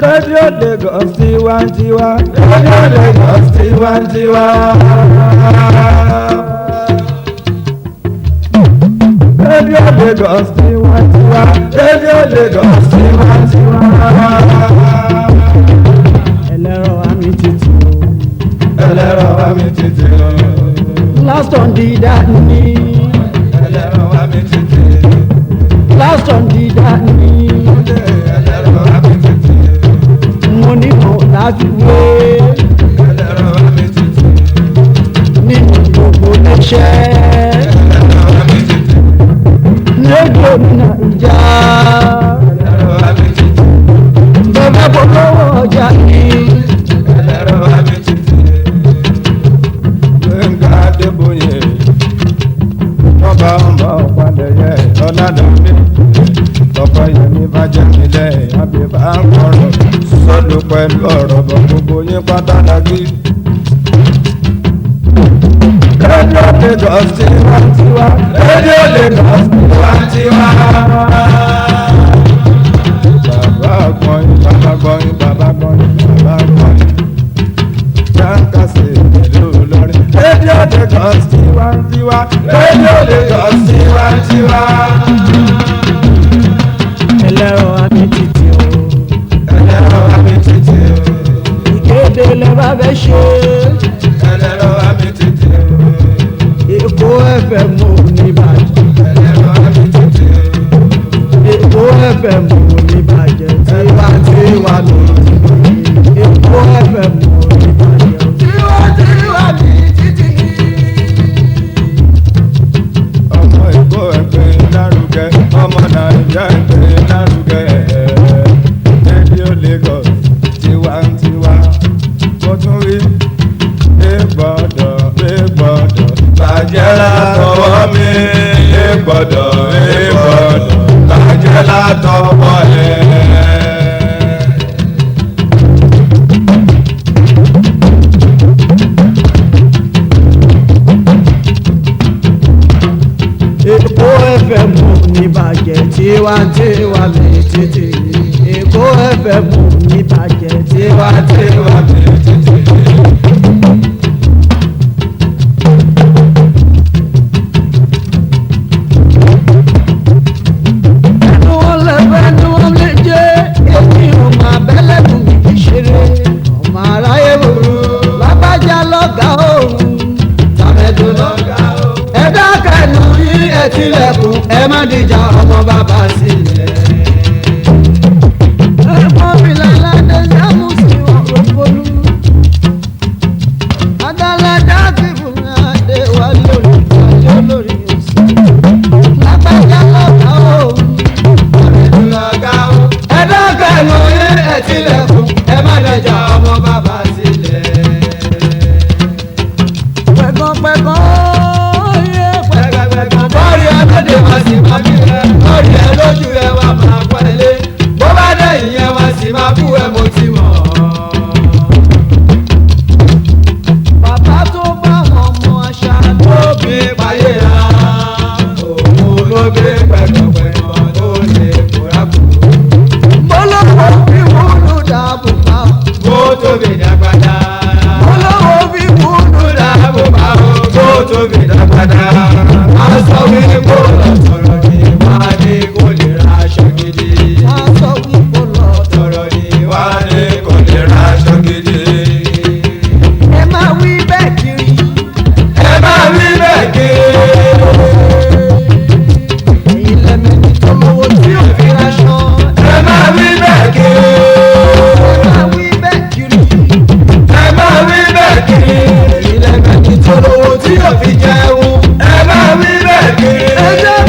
Radio Lagos tiwantiwa. Radio Lagos tiwantiwa. Radio Lagos tiwantiwa. Radio Lagos tiwantiwa. ẹlẹ́rọ àmì títì ẹlẹ́rọ àmì títì o. last on the dani ẹlẹ́rọ àmì títì. last on the dani ẹlẹ́rọ àmì títì. mo ní kò láti wé ẹlẹ́rọ àmì títì. nínú gbogbo iṣẹ́ ẹlẹ́rọ àmì títì. rédíò ní Naija ẹlẹ́rọ àmì títì. bẹ́ẹ̀ polówó ọjà ní ẹlẹ́rọ àmì títì. Gbẹ̀ngà Adébóyè ọba ọmọ ọ̀pàdéyẹ ọ̀làdàmí ọ̀pọ̀ yẹmi bàjẹ́ nílẹ̀ àbíbá ń kọ̀rọ̀ sọ́dún pẹ̀lú ọ̀rọ̀ bọ̀ gbogbo yín pátá dàgí. Radio Lagos tiwantiwa. Radio Lagos tiwantiwa. Bàbá gbọ́yìn bàbá gbọ́yìn bàbá gbọ́yìn bàbá gbọ́yìn. Jákàsí ìlú Ìlọrin. Radio Lagos tiwantiwa. Radio Lagos tiwantiwa. ẹlẹ́rọ àmì títì o Ẹlẹ́rọ àmì títì o. ìkéde lẹ́ bá fẹ́ ṣe Ẹlẹ́rọ àmì títì o. Èkó FM ní bàjẹ́ Ẹlẹ́rọ àmì títì o. Èkó FM ní bàjẹ́ tiwantiwa ní Èkó FM ní bàjẹ́ Tiwantiwa ní títì. Ọmọ Èkó ẹgbẹ́ lárugẹ, ọmọ Nàìjíríà ẹgbẹ́ lárugẹ. Radio Lagos tiwantiwa. Mo tún rí gbọ́dọ̀ bàjẹ́ látọwọ́ mi. Gbọ́dọ̀ bàjẹ́ látọwọ́ ẹ̀. Èkó FM ní bàjẹ́ tiwantiwa ní títì Èkó FM ní bàjẹ́ tiwantiwa ní títì. ẹnu wọn lẹ́fẹ̀ẹ́ ẹnu wọn lè jẹ́ èmi ọmọ abẹ́lẹ́dùn kìí ṣeré ọmọ aráyé wòrò lágbájá lọ́gà òun tàmẹ́dù lọ́gà òun. ẹ dákẹ́ ẹnu yín ẹ tilẹ̀kùn ẹ má dìjà ọmọ bàbá sílẹ̀. ẹ̀fọn fìlà ládé sámú sí ọ̀rọ̀ polú. adálájà kìbù ní adé wà lórí ìgbàlẹ́ olórí ọ̀sán. lágbájá lọ́gà òun ẹ dákẹ́ ẹnu yín ẹ tilẹ̀kùn ẹ má dìjà ọmọ bàbá sílẹ̀. pẹ̀gàn yé pẹ̀gàn bọ́ọ̀lì ẹlẹ́dẹ̀ wá sí máa bí ẹ bọ́ọ̀lì ẹ lójú ẹ wá máa pẹ́lẹ́ bó bá dẹ̀ ìyẹn wá sí máa bú ẹ mo ti mọ̀. bàbá tó bá wọn mọ àṣà tó bí payé ra òun ló gbé pẹ̀gàn tó lè kóra kù. mọ́lọ́wọ́ fi wúlò dáàbò bá kó tóbi dàgbàdà. mọ́lọ́wọ́ fi wúlò dáàbò bá kó tóbi dàgbàdà. aṣọ wíwó lọ sọ̀rọ̀ ní wá ní kò lè ra aṣọ gidi. aṣọ wíwó lọ sọ̀rọ̀ ní wá ní kò lè ra aṣọ gidi. ẹ máa wí bẹ́ẹ̀ kiri. ẹ máa wí bẹ́ẹ̀ kiri. èyí lẹ́mẹ̀ẹ́ni tó lówó tí ò fi raṣọ. ẹ máa wí bẹ́ẹ̀ kiri. ẹ máa wí bẹ́ẹ̀ kiri. ẹ máa wí bẹ́ẹ̀ kiri. èyí lẹ́mẹ̀ẹ́ni tó lówó tí ò fi jẹun. ẹ máa wí bẹ́ẹ̀ kiri. ẹ jẹ́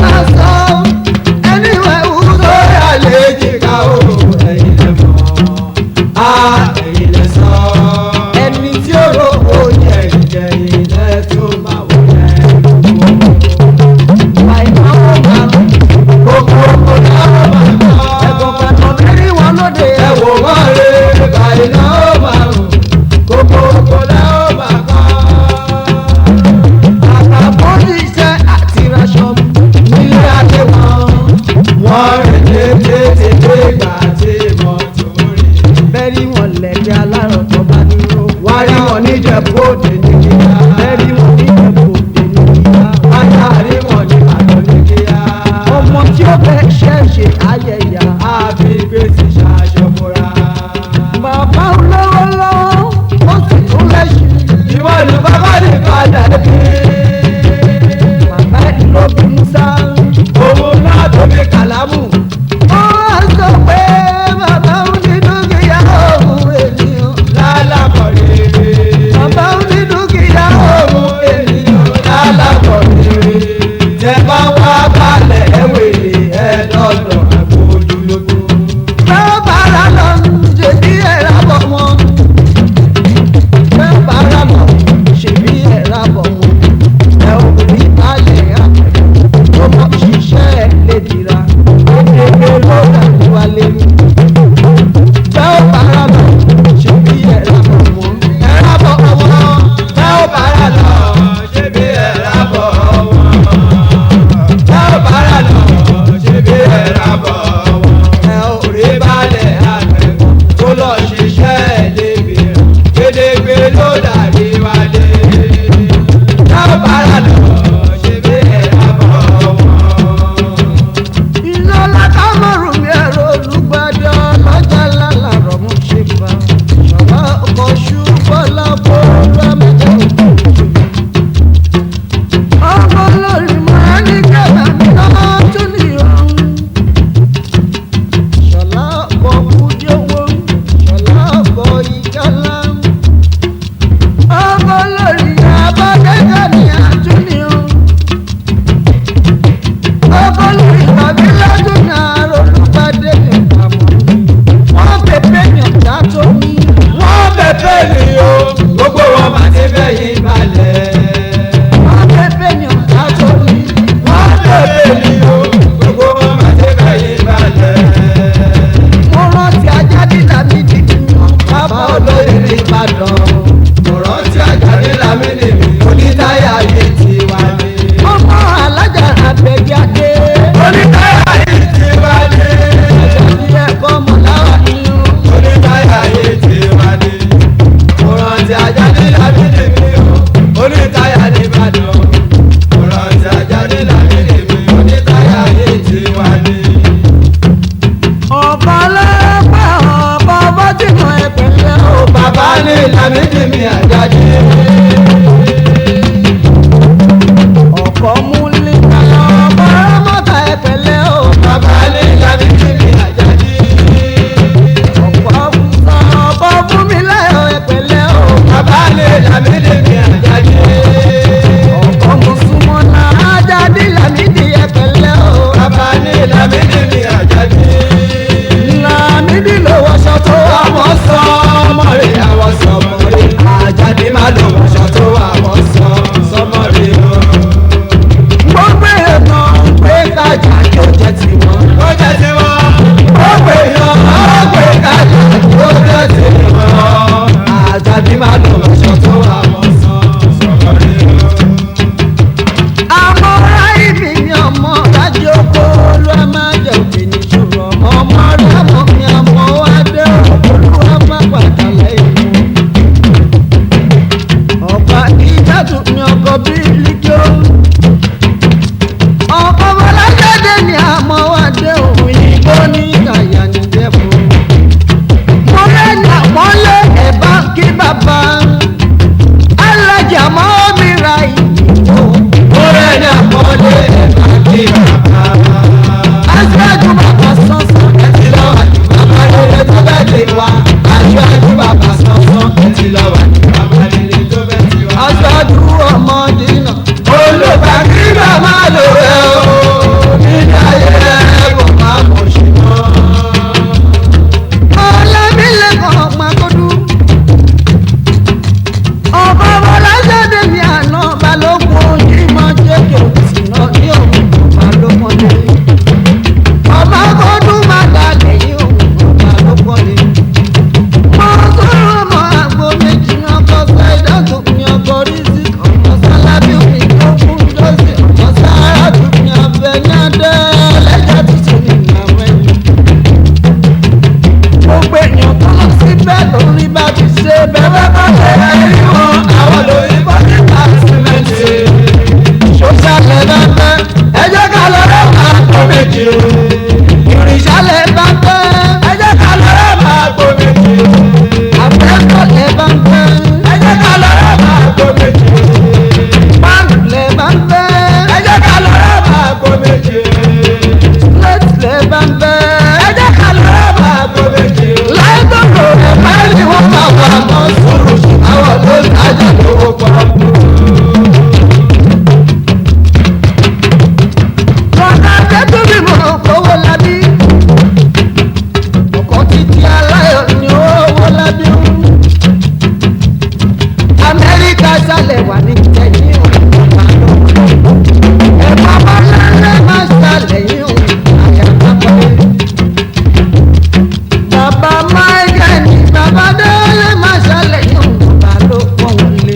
kájà yóò jẹ́ tiwọn. ó jẹ́ tiwọn. ó pè yan ó pè kájà yóò jẹ́ tiwọn. àjàdí máa lọ ọ̀ṣọ́ tó wà wọ́n sàn. sọ̀rọ̀ rí o. àmọ́ ráì mi ni ọmọ rájò kó ló máa jẹ òkè ní ṣòro ọmọ rẹ̀ mọ̀ mi àmọ́ wá dé olúwa má padà lẹ́yìn. ọ̀pá ìjàdù ni ọkọ̀ bíi líjó. ọkọ̀ bọ́lájáde ni àmọ́ wá dé òun ìgbó ní kàyà níjẹ̀bù. mo lẹ́nu àmọ́lé ẹ̀bá kí bàbá alájà mọ́ mi ra ìyìnbó. ó rẹ̀ ní àpọ́nlé ẹ̀ka kí bàbá. aṣáájú bàbá sánsan ẹtì lọ́wọ́ àti bàbá rere tó bẹ́ẹ̀ ti wá. aṣáájú bàbá sánsan ẹtì lọ́wọ́ àti bàbá rere tó bẹ́ẹ̀ ti wá. aṣáájú ọmọdé náà. olùbá kí bàbá lò rẹ̀ o. nílé ayé kò má mọ̀ ṣe mọ́. ọlábílẹ̀kọ̀ ọ̀pàkọ́dú. ọkọ̀ bọ́lájáde ni àná balógun ojúmọ́ jẹ́kẹ̀ òsínà ní òun balógun lé. ọmọkọ́dún má dalẹ̀ yìí òun balógun lé. mo sọ̀rọ̀ ọmọ àgbo méjì ní ọkọ̀ sáídàtò ní ọkọ̀ rísí ọmọ sálábí omi tó kún lọ́sì ọmọ sááràtò ní abẹ ní adé lẹ́jà tuntun ní ìyàwó ẹ̀yìn. gbogbo èèyàn tó lọ síbẹ̀ lórí bá ti ṣe bẹ́ẹ̀ bá ṣe ẹ̀rí wọn àwọn lóyìnbó ní pàṣímẹ́ǹtì. sọ́sàlẹ̀ bá fẹ́ ẹ jẹ́ ká lọ rẹ̀ máa tó méjì. ìrìnsàlẹ̀ bá fẹ́ ẹ jẹ́ ká lọ rẹ̀ máa tó méjì. àfẹ́kọ̀lẹ̀ bá fẹ́ ẹ jẹ́ ká lọ rẹ̀ máa tó méjì. pàǹlẹ̀ bá fẹ́ ẹ jẹ́ ká lọ rẹ̀ máa tó méjì. lẹ́tìlẹ̀ bá fẹ́ ẹ jẹ́ ká lọ rẹ̀ máa tó méjì. láìpẹ́ ẹ̀ máa ní wọ́n máa wà mọ́ sùúrù àwọn ló ń tajà lówó pọ̀. lọ́nà tẹ́tùbí mọ̀ kówó lábí. ọkọ̀ títí aláyọ̀ ni owó lábí ń. amẹ́ríkà sálẹ̀ wà ní tẹ̀yìn ọ̀pá lọ́wọ́. ẹ̀fọ́ bá lálẹ́ máa sálẹ̀ yìí òun àyàtọ̀ pẹ́. bàbá máìkẹ́ ni bàbá délé máa sálẹ̀ yìí òun bàbá ló pọ̀ wọlé.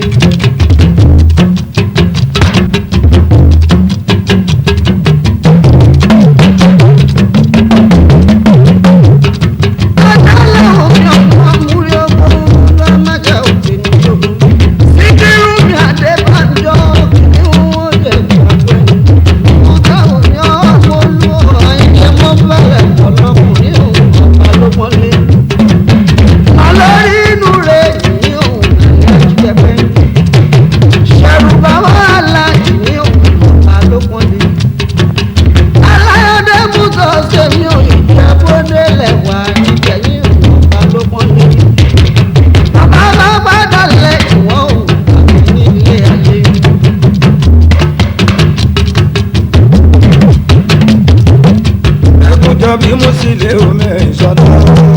bí mo sì lè omi ìṣọ́nà.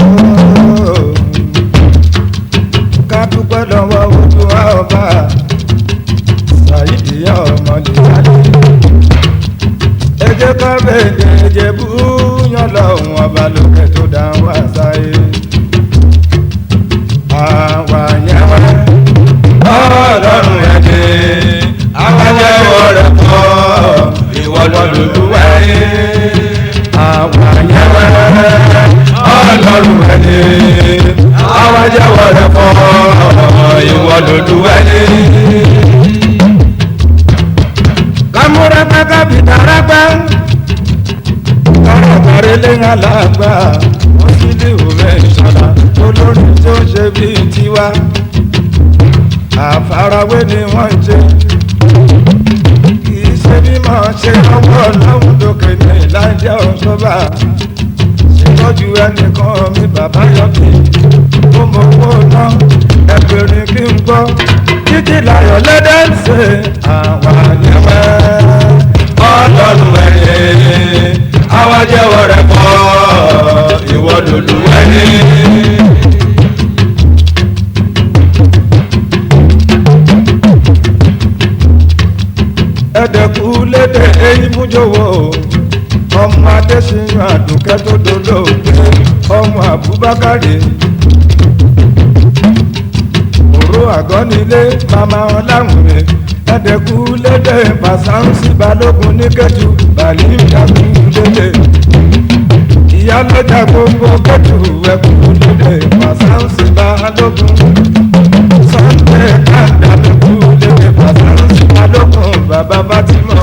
ká dúpẹ́ lọ́wọ́ ojú ọba Saheed ọmọdé jáde. ẹ jẹ́ ká bèèrè Ìjẹ̀bú yan lọ́hùn ọba lókè tó dá wá sáyé. àwa yẹn wá ọlọ́run ẹ̀jẹ̀ àwájẹ́wọ́ rẹ̀ pọ̀ ìwọ lọ́lùwẹ̀. àwa yẹn wá ọlọ́run ẹ̀jẹ̀ àwájẹ́wọ́ rẹ̀ pọ̀ ìwọ lọ́lùwẹ̀. kámúra káká bìtàrà gbá kára kárí lẹ́yìn alágbá wọ́n sì lè wò mẹ́sàlá olórin tó ṣe bíi tiwa àfarawé ni wọ́n ń ṣe kì í ṣe bí màá ṣe ọwọ́ ọlọ́run lókè ní ìlàjẹ́ ọ̀ṣọ́bà ṣètọ́jú ẹnìkan mi bàbá yọ̀bí ó mọ owó náà ẹgbẹ̀rin kí n gbọ́ títí láyọ̀ lẹ́dẹ̀ ń ṣe àwọn àyẹ̀wẹ́ ọlọ́run ẹ̀yẹ àwọn jẹ́wọ́ rẹ̀ pọ̀ ìwọ lòlù ẹni. ẹ̀dẹ̀kú lédè èyí mújòwò Adéṣiyàn Àdùkẹ́ tó dolóògbé ọmọ Àbúbákàrè òró àgọ́nilé màmá ọláwùnmí ẹ̀dẹ̀kú lédè Fàṣàǹsì Balógun ní Kétu bàlí ìdàkú lédè ìyálójà gbogbo Kétu ẹ̀kú lédè Fàṣàǹsì Balógun Sunday kàńdàlùkù lédè Fàṣàǹsì Balógun bàbá Fátímọ̀.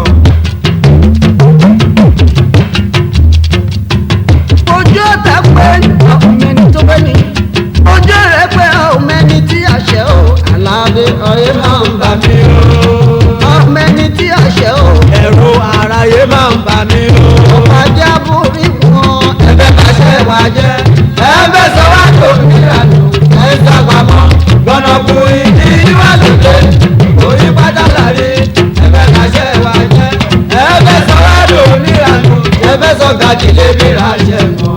ojú ọ̀tá pé ọ̀mẹ́ni tó fẹ́ ni ojú rẹ̀ pé ọ̀mẹ́ni tí àṣẹ o Àlàbí ọ̀rẹ́ máa ń bà mí o ọ̀mẹ́ni tí àṣẹ o ẹ̀rù àráyé máa ń bà mí o ọ̀pàdé àbúrí wọn ẹ̀fẹ̀ pàṣẹ wà jẹ́ ẹ̀fẹ̀ sọ wá tó nílànà ẹ̀sà pamọ́ gbọ́nà kú ìdí wà lóde orí pátá láre ẹ̀fẹ̀ pàṣẹ wà jẹ́ ẹ̀fẹ̀ sọ wá tó nílànà ẹ̀fẹ̀ sọ gàdí lè bí ra jẹ mọ́.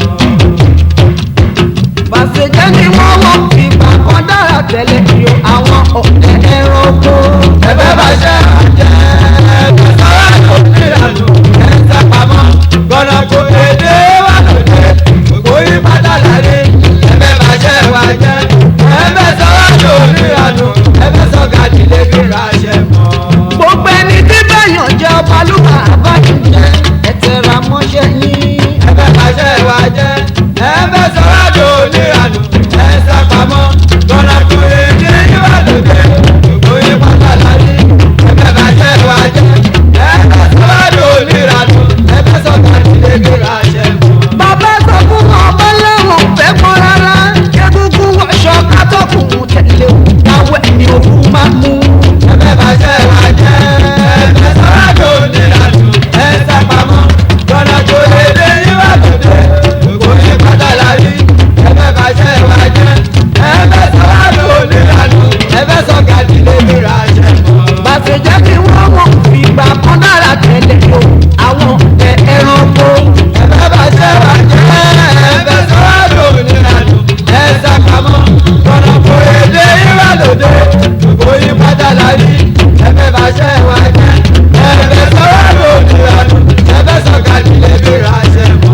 Bàṣẹ̀jẹ́ ni wọ́n wọ́n fi bàkan dára tẹ̀lé yo àwọn ọ̀tẹ̀ ẹranko. Ẹ̀fẹ̀ bàṣẹ àjẹ́ ẹ̀fẹ̀ sọ́ra tó nílànà ẹ̀sẹ̀ pamọ́ gbọ́dọ̀ kó èdè wà lóde gbogbo ìbàdàn láre ẹ̀fẹ̀ bàṣẹ wà jẹ́ ẹ̀fẹ̀ sọ́ra tó nílànà ẹ̀fẹ̀ sọ gàdí lè fi ra jẹ mọ́. Gbogbo ẹni tí bẹ́yàn jẹ́ ọba lùkà àbájú jẹ́ ẹ̀tẹ̀ra mọ́ṣẹ́ yín. Ẹ̀fẹ̀ bàṣẹ wà jẹ́ ẹ̀fẹ̀ sọ́ra tó nílànà ẹ̀sẹ̀ pamọ́ gbọ́dọ̀ kó èdè wà lóde gbogbo ìbàdàn láre ẹ̀fẹ̀ bàṣẹ wà jẹ́ ẹ̀fẹ̀ sọ́ra tó nílànà ẹ̀fẹ̀ sọ gàdí lè fi ra jẹ mọ́. Bàbá sọ fún ọmọ lẹ́wọ̀n fẹ́ pọ́n rárá kẹ́gúngún wọṣọ kátọ́kùn tẹ̀lé o káwọ́ ẹni òkú máa mú. Ẹ̀fẹ̀ bàṣẹ wà jẹ́ ẹ̀fẹ̀ sọ́ra tó nílànà ẹ̀sẹ̀ pamọ́ gbọ́dọ̀ kó èdè wà lóde gbogbo ìbàdàn láre ẹ̀fẹ̀ bàṣẹ wà jẹ́ ẹ̀fẹ̀ sọ́ra tó nílànà ẹ̀fẹ̀ sọ gàdí lè fi ra jẹ mọ́. Bàṣẹ̀jẹ́ kí wọ́n wọ́n fi ìgbà kan dára tẹ̀lé o àwọn ọ̀tẹ̀ ẹranko. Ẹ̀fẹ̀ bàṣẹ wà jẹ́ ẹ̀fẹ̀ sọ́ra tó nílànà ẹ̀sẹ̀ pamọ́ gbọ́dọ̀ kó èdè wà lóde gbogbo ìbàdàn láre ẹ̀fẹ̀ bàṣẹ wà jẹ́ ẹ̀fẹ̀ sọ́ra tó nílànà ẹ̀fẹ̀ sọ gàdí lè fi ra jẹ mọ́.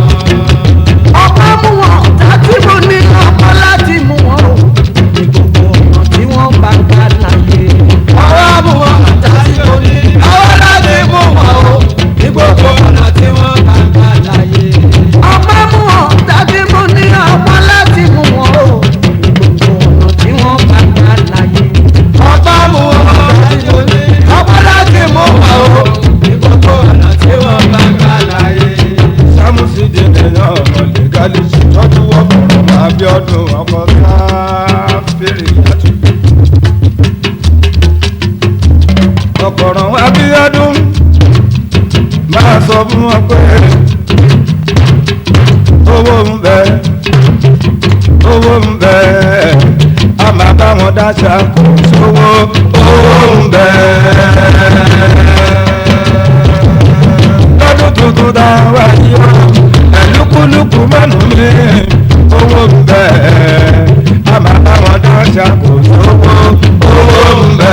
Ọkọ mú wọn tàbí mo ní ọkọ láti mú wọn o ní gbogbo ọ̀nà tí wọ́n bá gbà láyé. Ọwọ́ mú wọn tàbí mo ní ọwọ́ láti mú wọn o ní gbogbo ọ̀nà tí wọ́n bá gbà láyé. Ọkọ mú wọn tàbí mo ní ọkọ láti mú wọn o ní gbogbo ọ̀nà tí wọ́n bá gbà láyé. Ọkọ mú wọn tàbí mo ní ọkọ láti mú wọn o ní gbogbo ọ̀nà tí wọ́n bá gbà láyé. Sámúsì dènà ọmọ lẹ́gàlì tọ́jú ọkùnrin máa bí ọdún ọkọ̀ káfíìrì yàtọ̀. Ọkọ̀ràn wá bí ọdún máa sọ fún wọn pé owó ń bẹ owó ń bẹ a máa bá wọn dáṣà kò sówó owó ń bẹ. Lọ́dún tuntun tá a wá yí ọ́ ẹ̀lúkúlùkù mọ́nù mi owó ń bẹ a máa bá wọn dáṣà kò sówó owó ń bẹ.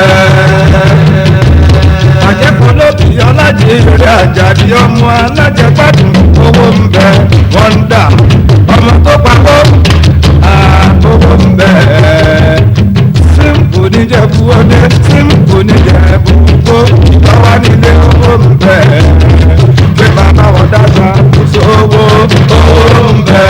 Àjẹkù lóbi ọlájì ìrẹ̀ àjàdí ọmọ alájẹgbádùn owó ń bẹ wọ́n ń dà ọmọ tó papọ̀ owó ń bẹ. Símpù níjẹ̀bú ọdẹ símpù níjẹ̀bú kó ìtọ́wá nílé owó ń bẹ. Pé bàbá wọn dáta kò sówó owó ń bẹ.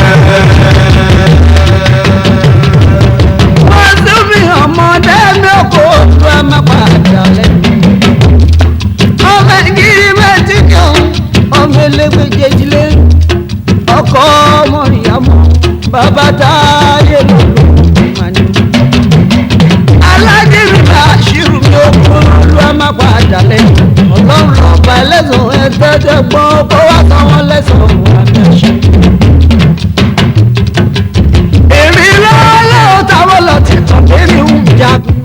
Wọ́n tún fi ọmọdé mẹ́kọ̀ọ́ tó a máa padà lẹ́nu. Ọmọ ìgírí méjì kan, ọmọ elégbé jẹjìlé, ọkọ ọmọ ìyàmọ̀, bàbá táyé lòlò ìmàní. Alágírí bá ṣírù mi ó kúrò ló a máa padà lẹ́nu. Ọlọ́run ọba ẹlẹ́sàn ẹ̀ẹ́dẹ́gbẹ́ gbọ́n kó wá san wọ́n lẹ́sàn-án fún àmì ẹ̀ṣẹ̀. Èmi lọ́wọ́ táwọn lọ ti tàn èmi ń jagun.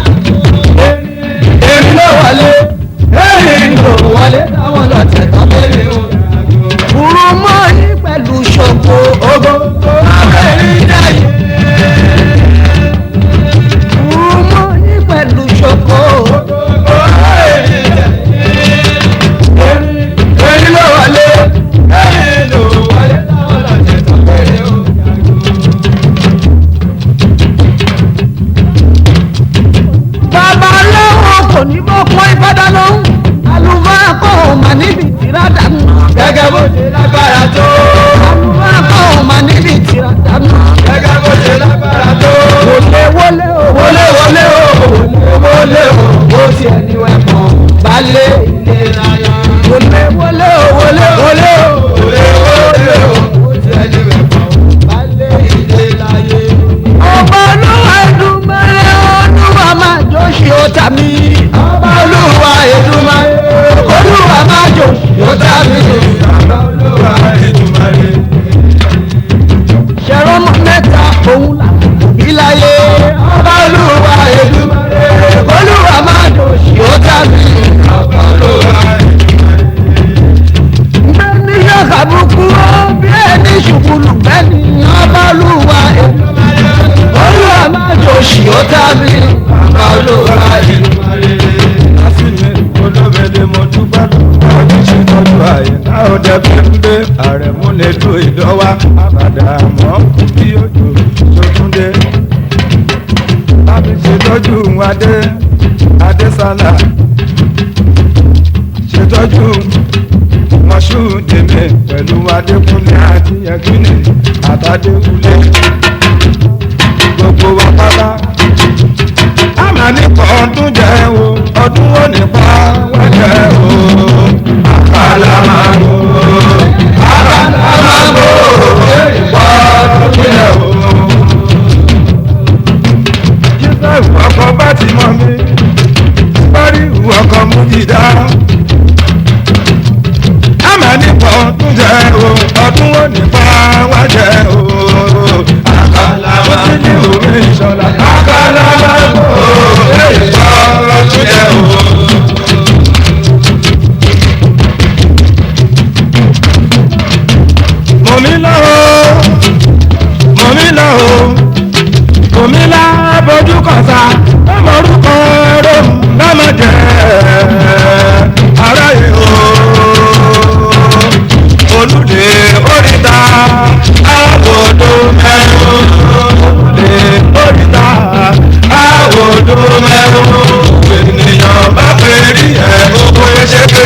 Èmi ló wọlé, èmi ló wọlé táwọn lọ ti tàn èmi ń jagun. Kùrù mọ́ ní pẹ̀lú ṣòfò ogo abẹ́rẹ́ jáde. Kùrù mọ́ ní pẹ̀lú ṣòfò ogo abẹ́rẹ́ jáde. Èmi ló wọlé, èmi Sótúndé àrẹ̀múlẹ̀dù ìdánwà àbàdàmọ́ bí òjò Sótúndé. Láti ṣètọ́jú Adésálà ṣètọ́jú Mọ̀ṣúdèmí pẹ̀lú Adékúnlé àti Yẹkínì àtàdékúnlé. Gbogbo wa pátá a máa nípa ọdún jẹ́ o, ọdún wo nípa wẹ́jẹ́ o. Àkàlà máa ń bò àkàlà máa ń bò ìwà ọdún jẹ́ o. Jísẹ́ ìwọ̀kọ̀ bá ti mọ̀ mí, parí ìwọ̀kọ̀ mú jìdá. A máa nípa ọdún jẹ́ o, ọdún wo nípa wẹ́jẹ́ o. Àkàlà máa ń bò ìṣọ̀lá. Àkàlà máa ń bò ìwà ọdún jẹ́ o. Mọ̀mílá bójú kọ̀sá ọmọ orúkọ rẹ̀ lọ́mọ jẹ́ aráyé o. Olùdé oríta àwòdó mẹ́rún. Olùdé oríta àwòdó mẹ́rún. Ènìyàn bá pè rí ẹ̀ owó ṣe pé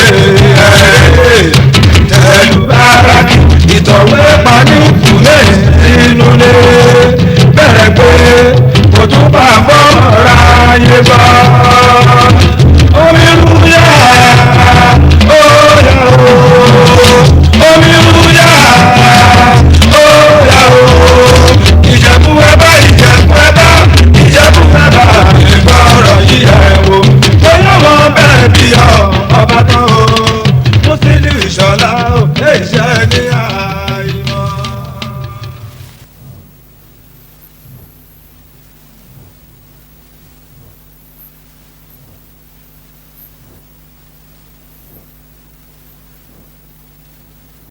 tẹ̀lú bára kí ìtọ̀wé pa ní kùlé inú lé. Bẹ̀rẹ̀ pé kò tún bá fọ́ọ̀rọ̀ ayé gbọ́. Omi rúyà ó yà ó. Omi rúyà ó yà ó. Ìjẹ̀bú ẹ̀bá Ìjẹ̀bú ẹ̀bá Ìjẹ̀bú ẹ̀bá ìgbọ́rọ̀ yíyẹ̀ wò. Bóyá wọn bẹ̀rẹ̀ bí ọba tán o. Mùsílù Ìṣọ̀lá ó lè ṣe ní àná.